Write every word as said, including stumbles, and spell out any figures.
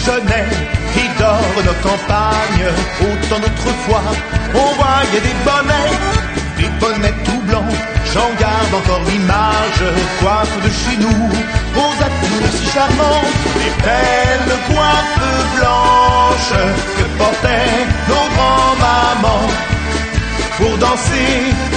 Chauchenay qui dort nos campagnes. Autant d'autrefois, on voyait des bonnets, des bonnets tout blancs. J'en garde encore l'image, coiffe de chez nous, aux atours si charmants, les belles coiffes blanches que portaient nos grands-mamans pour danser